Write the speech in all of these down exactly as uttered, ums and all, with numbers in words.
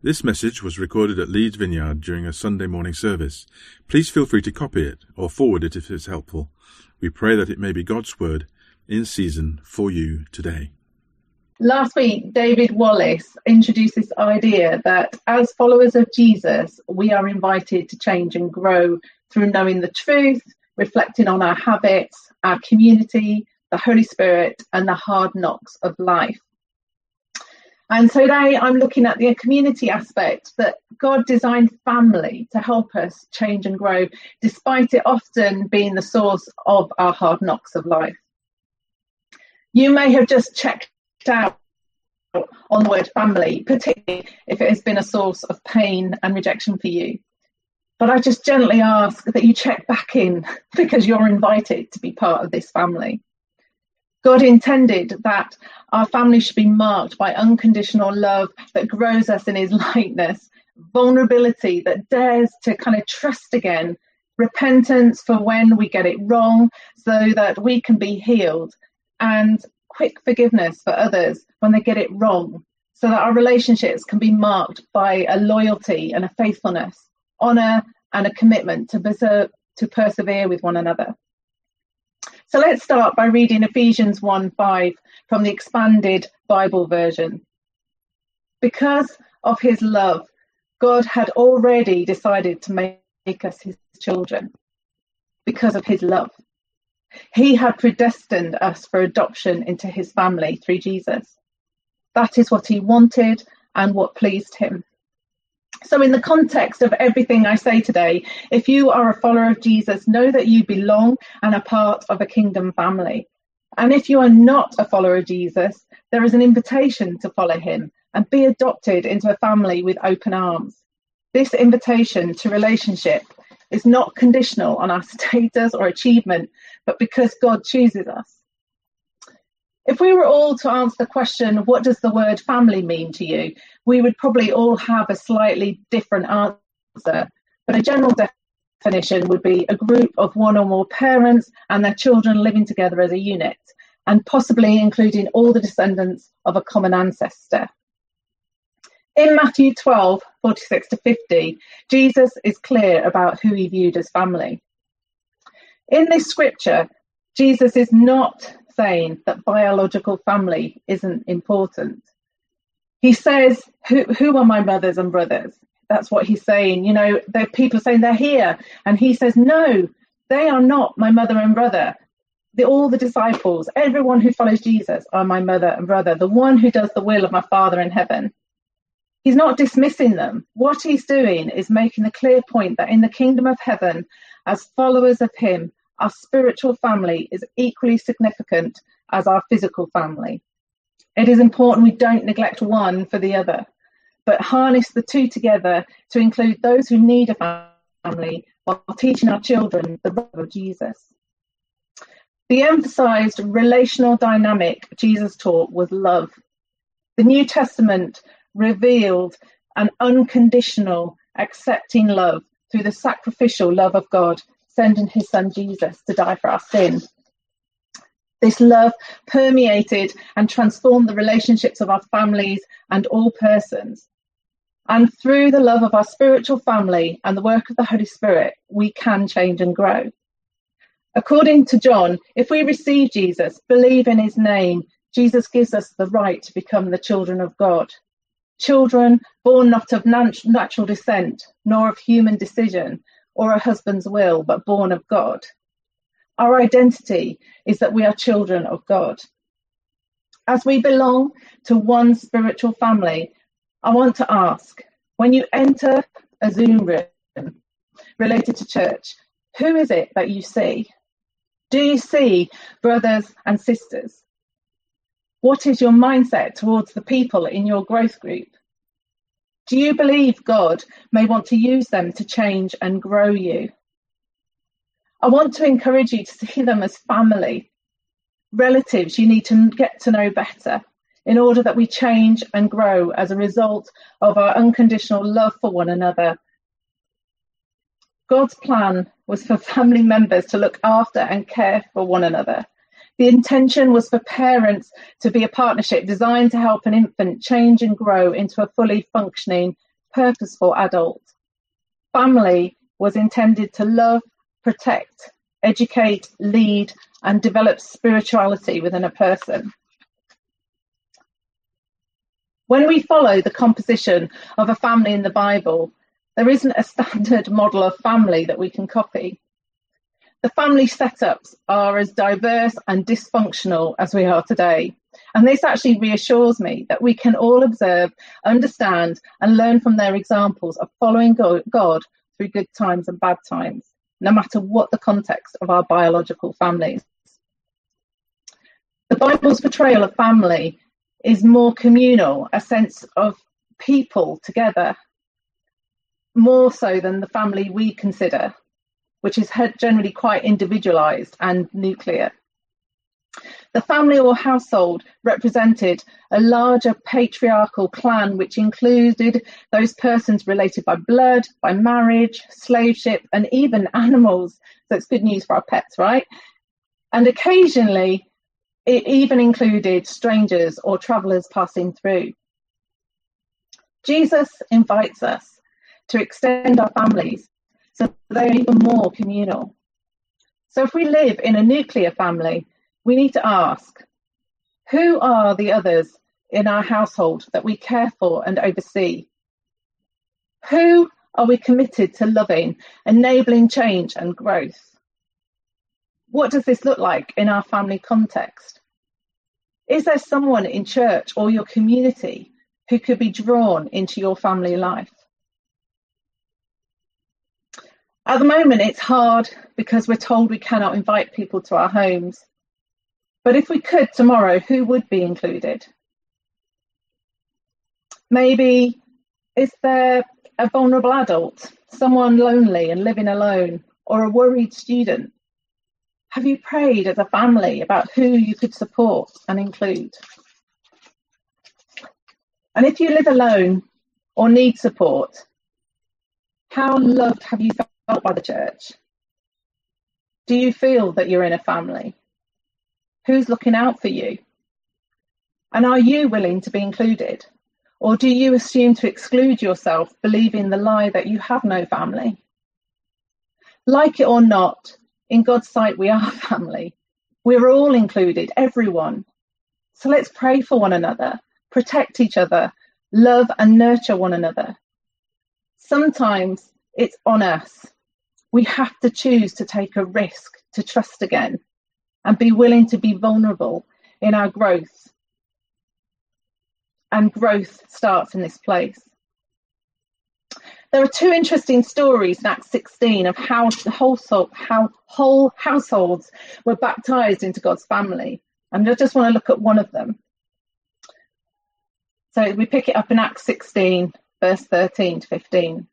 This message was recorded at Leeds Vineyard during a Sunday morning service. Please feel free to copy it or forward it if it's helpful. We pray that it may be God's word in season for you today. Last week, David Wallace introduced this idea that as followers of Jesus, we are invited to change and grow through knowing the truth, reflecting on our habits, our community, the Holy Spirit, and the hard knocks of life. And today I'm looking at the community aspect, that God designed family to help us change and grow, despite it often being the source of our hard knocks of life. You may have just checked out on the word family, particularly if it has been a source of pain and rejection for you. But I just gently ask that you check back in, because you're invited to be part of this family. God intended that our family should be marked by unconditional love that grows us in his likeness, vulnerability that dares to kind of trust again, repentance for when we get it wrong so that we can be healed, and quick forgiveness for others when they get it wrong so that our relationships can be marked by a loyalty and a faithfulness, honour and a commitment to, preserve, to persevere with one another. So let's start by reading Ephesians one five from the Expanded Bible version. Because of his love, God had already decided to make us his children. Because of his love. He had predestined us for adoption into his family through Jesus. That is what he wanted and what pleased him. So in the context of everything I say today, if you are a follower of Jesus, know that you belong and are part of a kingdom family. And if you are not a follower of Jesus, there is an invitation to follow him and be adopted into a family with open arms. This invitation to relationship is not conditional on our status or achievement, but because God chooses us. If we were all to answer the question, what does the word family mean to you? We would probably all have a slightly different answer, but a general definition would be a group of one or more parents and their children living together as a unit, and possibly including all the descendants of a common ancestor. In Matthew twelve, forty-six to fifty, Jesus is clear about who he viewed as family. In this scripture, Jesus is not saying that biological family isn't important. He says, who, who are my mothers and brothers? That's what he's saying. You know, there are people saying they're here. And he says, no, they are not my mother and brother. The, all the disciples, everyone who follows Jesus are my mother and brother, the one who does the will of my Father in heaven. He's not dismissing them. What he's doing is making the clear point that in the kingdom of heaven, as followers of him, our spiritual family is equally significant as our physical family. It is important we don't neglect one for the other, but harness the two together to include those who need a family while teaching our children the love of Jesus. The emphasized relational dynamic Jesus taught was love. The New Testament revealed an unconditional, accepting love through the sacrificial love of God, sending his son Jesus to die for our sin. This love permeated and transformed the relationships of our families and all persons. And through the love of our spiritual family and the work of the Holy Spirit, we can change and grow. According to John, if we receive Jesus, believe in his name, Jesus gives us the right to become the children of God. Children born not of natural descent, nor of human decision, or a husband's will, but born of God. Our identity is that we are children of God. As we belong to one spiritual family, I want to ask, when you enter a Zoom room related to church, who is it that you see? Do you see brothers and sisters? What is your mindset towards the people in your growth group? Do you believe God may want to use them to change and grow you? I want to encourage you to see them as family, relatives you need to get to know better in order that we change and grow as a result of our unconditional love for one another. God's plan was for family members to look after and care for one another. The intention was for parents to be a partnership designed to help an infant change and grow into a fully functioning purposeful adult. Family was intended to love, protect, educate, lead, and develop spirituality within a person. When we follow the composition of a family in the Bible, there isn't a standard model of family that we can copy. The family setups are as diverse and dysfunctional as we are today. And this actually reassures me that we can all observe, understand, and learn from their examples of following God through good times and bad times, no matter what the context of our biological families. The Bible's portrayal of family is more communal, a sense of people together, more so than the family we consider, which is generally quite individualised and nuclear. The family or household represented a larger patriarchal clan, which included those persons related by blood, by marriage, slaveship, and even animals. So it's good news for our pets, right? And occasionally, it even included strangers or travellers passing through. Jesus invites us to extend our families so they're even more communal. So if we live in a nuclear family, we need to ask, who are the others in our household that we care for and oversee? Who are we committed to loving, enabling change and growth? What does this look like in our family context? Is there someone in church or your community who could be drawn into your family life? At the moment, it's hard because we're told we cannot invite people to our homes. But if we could tomorrow, who would be included? Maybe is there a vulnerable adult, someone lonely and living alone, or a worried student? Have you prayed as a family about who you could support and include? And if you live alone or need support, how loved have you felt by the church? Do you feel that you're in a family? Who's looking out for you? And are you willing to be included? Or do you assume to exclude yourself, believing the lie that you have no family? Like it or not, in God's sight, we are family. We're all included, everyone. So let's pray for one another, protect each other, love and nurture one another. Sometimes it's on us. We have to choose to take a risk, to trust again, and be willing to be vulnerable in our growth. And growth starts in this place. There are two interesting stories in Acts sixteen of how the whole, how whole households were baptized into God's family. And I just want to look at one of them. So we pick it up in Acts sixteen, verse thirteen to fifteen.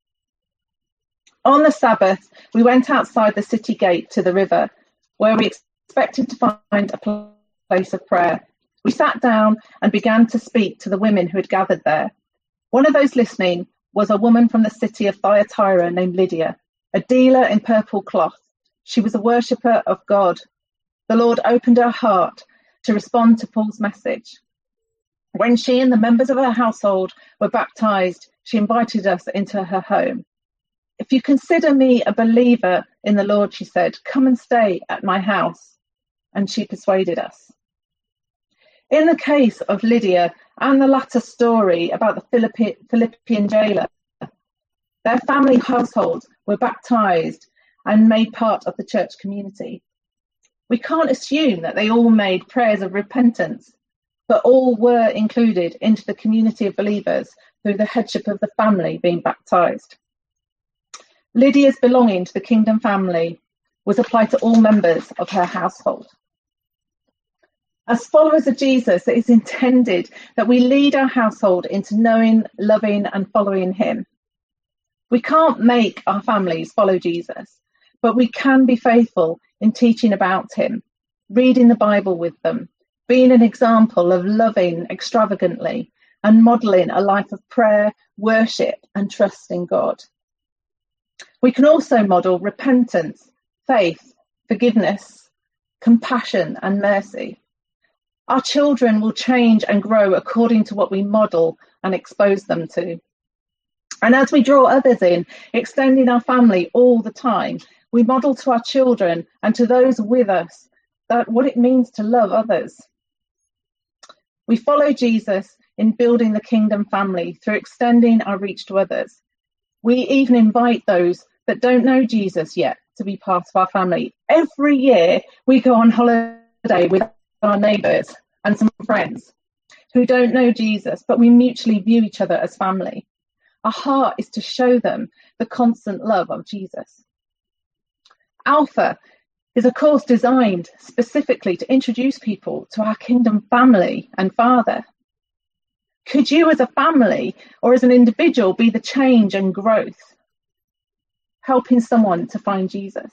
On the Sabbath, we went outside the city gate to the river, where we expected to find a place of prayer. We sat down and began to speak to the women who had gathered there. One of those listening was a woman from the city of Thyatira named Lydia, a dealer in purple cloth. She was a worshipper of God. The Lord opened her heart to respond to Paul's message. When she and the members of her household were baptized, she invited us into her home. If you consider me a believer in the Lord, she said, come and stay at my house. And she persuaded us. In the case of Lydia and the latter story about the Philippi- Philippian jailer, their family households were baptized and made part of the church community. We can't assume that they all made prayers of repentance, but all were included into the community of believers through the headship of the family being baptized. Lydia's belonging to the kingdom family was applied to all members of her household. As followers of Jesus, it is intended that we lead our household into knowing, loving, and following him. We can't make our families follow Jesus, but we can be faithful in teaching about him, reading the Bible with them, being an example of loving extravagantly, and modelling a life of prayer, worship, and trust in God. We can also model repentance, faith, forgiveness, compassion, and mercy. Our children will change and grow according to what we model and expose them to. And as we draw others in, extending our family all the time, we model to our children and to those with us that what it means to love others. We follow Jesus in building the kingdom family through extending our reach to others. We even invite those that don't know Jesus yet to be part of our family. Every year we go on holiday with our neighbours and some friends who don't know Jesus, but we mutually view each other as family. Our heart is to show them the constant love of Jesus. Alpha is a course designed specifically to introduce people to our kingdom family and Father. Could you as a family or as an individual be the change and growth, helping someone to find Jesus?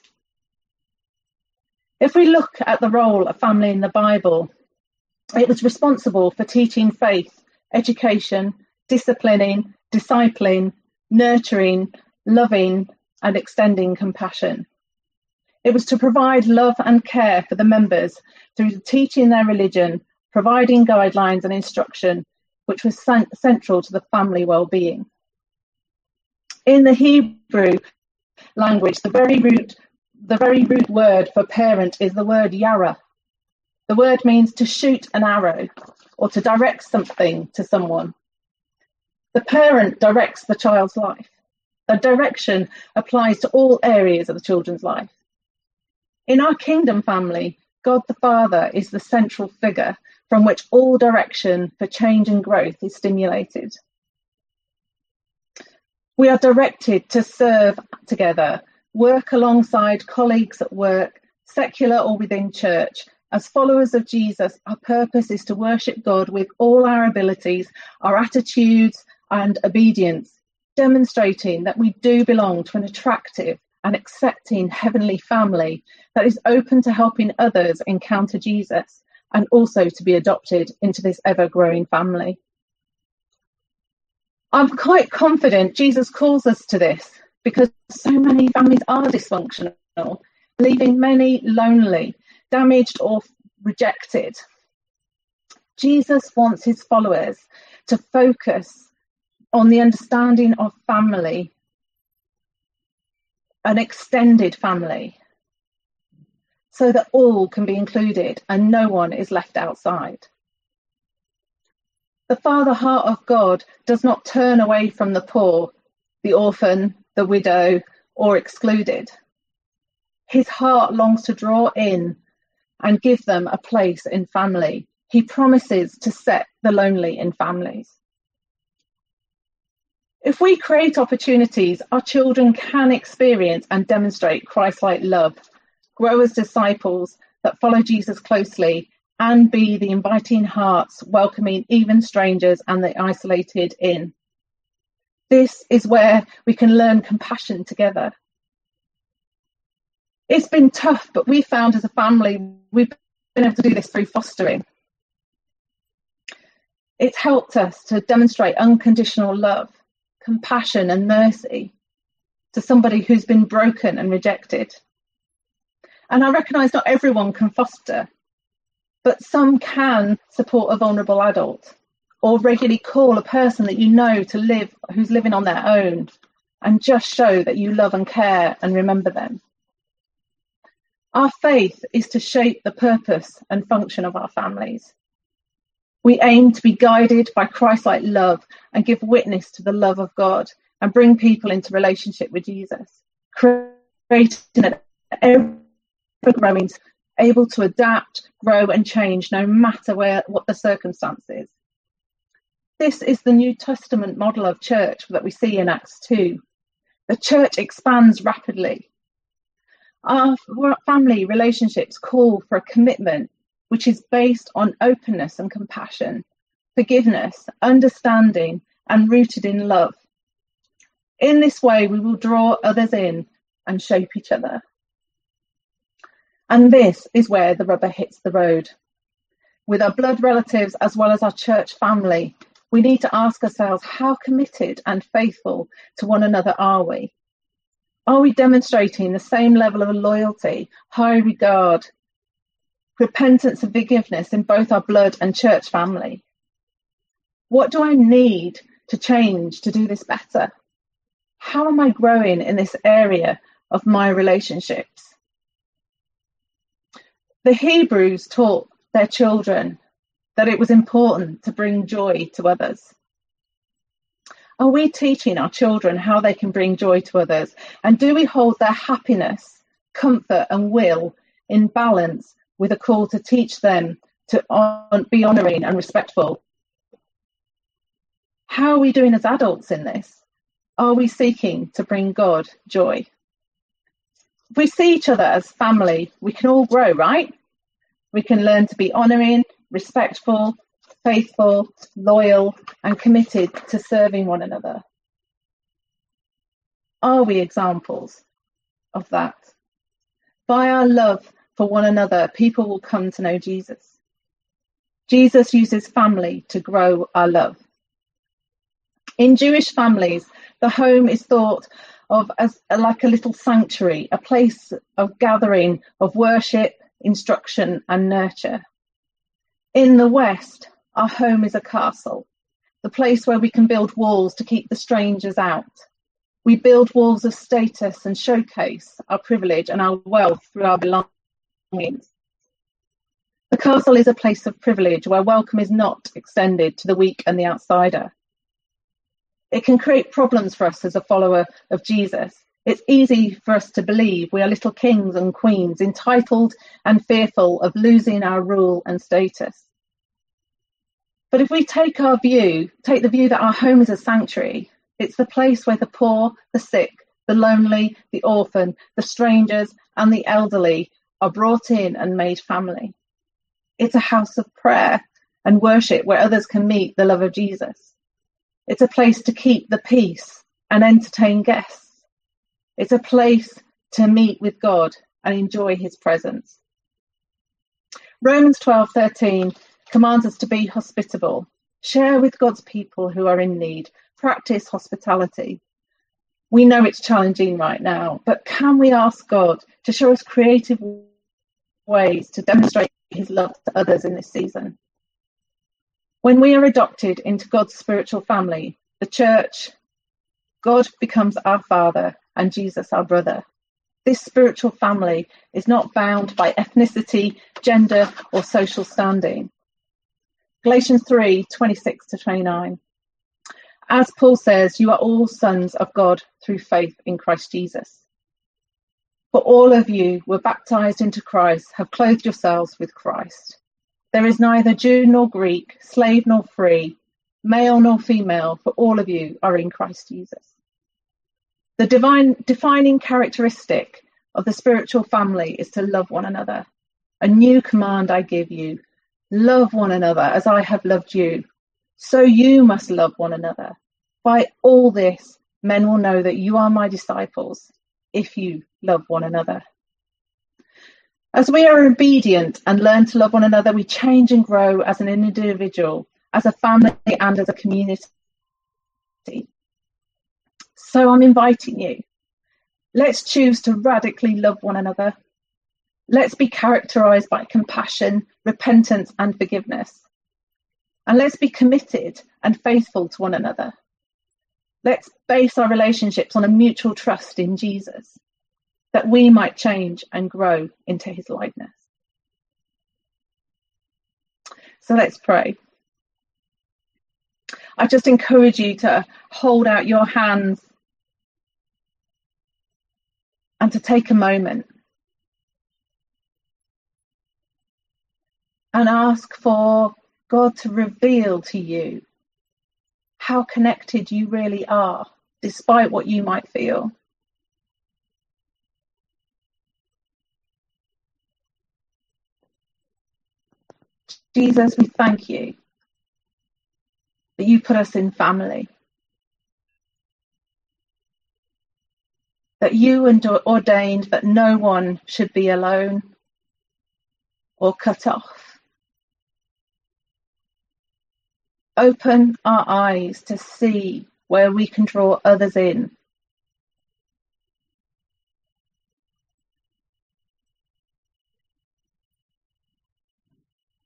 If we look at the role of family in the Bible, it was responsible for teaching faith, education, disciplining, discipling, nurturing, loving, and extending compassion. It was to provide love and care for the members through teaching their religion, providing guidelines and instruction, which was central to the family well-being. In the Hebrew language, the very root, the very root word for parent is the word yara. The word means to shoot an arrow or to direct something to someone. The parent directs the child's life. The direction applies to all areas of the children's life. In our kingdom family, God the Father is the central figure from which all direction for change and growth is stimulated. We are directed to serve together, work alongside colleagues at work, secular or within church. As followers of Jesus, our purpose is to worship God with all our abilities, our attitudes and obedience, demonstrating that we do belong to an attractive and accepting heavenly family that is open to helping others encounter Jesus and also to be adopted into this ever-growing family. I'm quite confident Jesus calls us to this because so many families are dysfunctional, leaving many lonely, damaged or rejected. Jesus wants his followers to focus on the understanding of family, an extended family, so that all can be included and no one is left outside. The Father heart of God does not turn away from the poor, the orphan, the widow, or excluded. His heart longs to draw in and give them a place in family. He promises to set the lonely in families. If we create opportunities, our children can experience and demonstrate Christ-like love, grow as disciples that follow Jesus closely, and be the inviting hearts welcoming even strangers and the isolated in. This is where we can learn compassion together. It's been tough, but we found as a family, we've been able to do this through fostering. It's helped us to demonstrate unconditional love, compassion and mercy to somebody who's been broken and rejected. And I recognise not everyone can foster, but some can support a vulnerable adult or regularly call a person that you know to live, who's living on their own, and just show that you love and care and remember them. Our faith is to shape the purpose and function of our families. We aim to be guided by Christ-like love and give witness to the love of God and bring people into relationship with Jesus, creating an ever-growing, able to adapt, grow and change no matter where what the circumstances. This is the New Testament model of church that we see in Acts two. The church expands rapidly. Our family relationships call for a commitment which is based on openness and compassion, forgiveness, understanding, and rooted in love. In this way, we will draw others in and shape each other. And this is where the rubber hits the road. With our blood relatives as well as our church family, we need to ask ourselves, how committed and faithful to one another are we? Are we demonstrating the same level of loyalty, high regard, repentance and forgiveness in both our blood and church family? What do I need to change to do this better? How am I growing in this area of my relationships? The Hebrews taught their children that it was important to bring joy to others. Are we teaching our children how they can bring joy to others? And do we hold their happiness, comfort and will in balance with a call to teach them to on, be honouring and respectful? How are we doing as adults in this? Are we seeking to bring God joy? If we see each other as family, we can all grow, right? We can learn to be honouring, respectful, faithful, loyal, and committed to serving one another. Are we examples of that? By our love for one another, people will come to know Jesus. Jesus uses family to grow our love. In Jewish families, the home is thought of as like a little sanctuary, a place of gathering, of worship, instruction, and nurture. In the West, our home is a castle, the place where we can build walls to keep the strangers out. We build walls of status and showcase our privilege and our wealth through our belongings. The castle is a place of privilege where welcome is not extended to the weak and the outsider. It can create problems for us as a follower of Jesus. It's easy for us to believe we are little kings and queens, entitled and fearful of losing our rule and status. But if we take our view, take the view that our home is a sanctuary, it's the place where the poor, the sick, the lonely, the orphan, the strangers, and the elderly are brought in and made family. It's a house of prayer and worship where others can meet the love of Jesus. It's a place to keep the peace and entertain guests. It's a place to meet with God and enjoy his presence. Romans twelve thirteen commands us to be hospitable, share with God's people who are in need, practice hospitality. We know it's challenging right now, but can we ask God to show us creative ways to demonstrate his love to others in this season? When we are adopted into God's spiritual family, the church, God becomes our Father and Jesus our brother. This spiritual family is not bound by ethnicity, gender, or social standing. Galatians three twenty-six to twenty-nine. As Paul says, you are all sons of God through faith in Christ Jesus. For all of you were baptized into Christ, have clothed yourselves with Christ. There is neither Jew nor Greek, slave nor free, male nor female, for all of you are in Christ Jesus. The divine defining characteristic of the spiritual family is to love one another. A new command I give you, love one another as I have loved you. So you must love one another. By all this, men will know that you are my disciples, if you love one another. As we are obedient and learn to love one another, we change and grow as an individual, as a family, and as a community. So I'm inviting you. Let's choose to radically love one another. Let's be characterized by compassion, repentance, and forgiveness. And let's be committed and faithful to one another. Let's base our relationships on a mutual trust in Jesus, that we might change and grow into his likeness. So let's pray. I just encourage you to hold out your hands and to take a moment and ask for God to reveal to you how connected you really are, despite what you might feel. Jesus, we thank you that you put us in family, that you ordained that no one should be alone or cut off. Open our eyes to see where we can draw others in.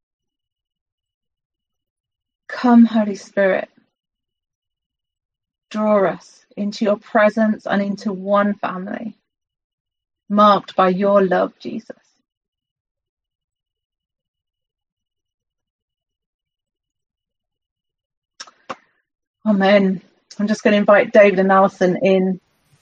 Come, Holy Spirit, draw us into your presence and into one family, marked by your love, Jesus. Amen. I'm just going to invite David and Alison in.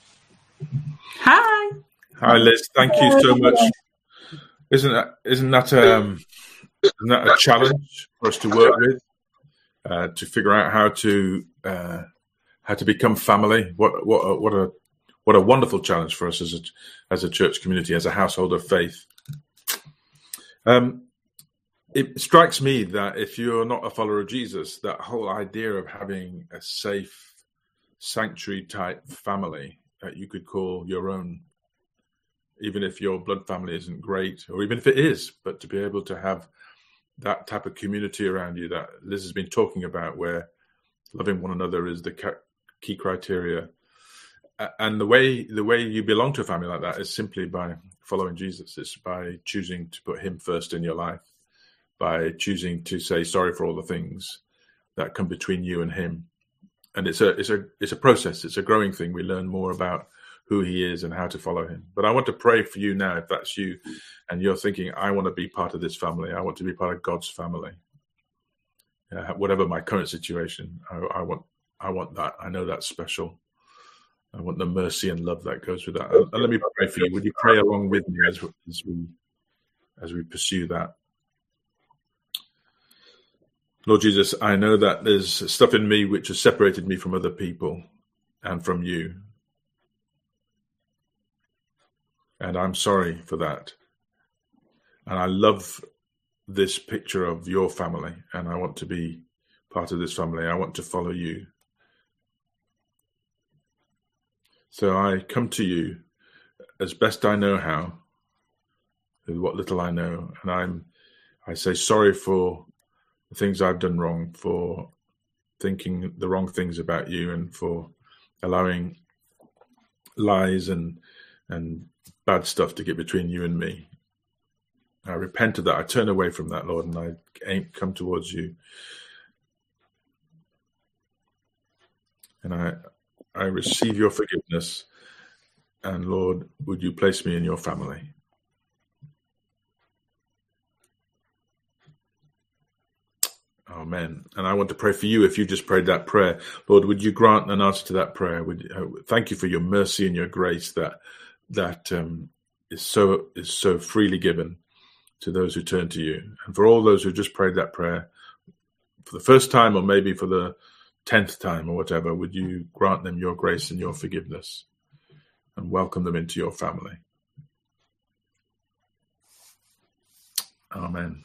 Hi. Hi, Liz. Thank you so much. Isn't that isn't that um isn't that a challenge for us to work with, uh, to figure out how to uh, how to become family? What what a, what a what a wonderful challenge for us as a as a church community, as a household of faith. Um, it strikes me that if you're not a follower of Jesus, that whole idea of having a safe sanctuary type family that you could call your own, even if your blood family isn't great, or even if it is, but to be able to have that type of community around you that Liz has been talking about, where loving one another is the key criteria. And the way the way you belong to a family like that is simply by following Jesus. It's by choosing to put him first in your life, by choosing to say sorry for all the things that come between you and him. And it's a it's a it's a process. It's a growing thing. We learn more about who he is and how to follow him. But I want to pray for you now, if that's you, and you're thinking, I want to be part of this family. I want to be part of God's family. Uh, whatever my current situation, I, I want I want that. I know that's special. I want the mercy and love that goes with that. And let me pray for you. Would you pray along with me as, as we as we pursue that? Lord Jesus, I know that there's stuff in me which has separated me from other people and from you. And I'm sorry for that. And I love this picture of your family, and I want to be part of this family. I want to follow you. So I come to you as best I know how, with what little I know, and I'm I say sorry for the things I've done wrong, for thinking the wrong things about you, and for allowing lies and and bad stuff to get between you and me. I repent of that. I turn away from that, Lord, and I aim come towards you. And I I receive your forgiveness. And Lord, would you place me in your family? Amen. And I want to pray for you if you just prayed that prayer. Lord, would you grant an answer to that prayer? Would uh, thank you for your mercy and your grace that that um, is so is so freely given to those who turn to you. And for all those who just prayed that prayer for the first time, or maybe for the tenth time or whatever, would you grant them your grace and your forgiveness and welcome them into your family? Amen.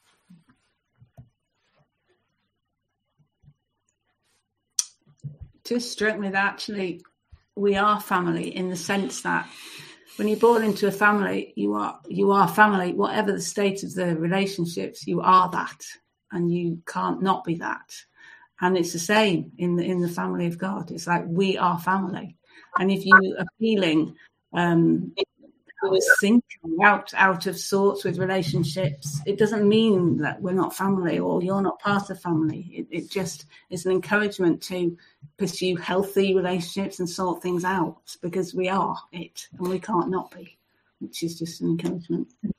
Just struck me that actually we are family, in the sense that when you're born into a family, you are you are family. Whatever the state of the relationships, you are that, and you can't not be that. And it's the same in the in the family of God. It's like we are family, and if you are feeling um, sinking out out of sorts with relationships, it doesn't mean that we're not family or you're not part of family. It, it just is an encouragement to pursue healthy relationships and sort things out, because we are it and we can't not be, which is just an encouragement.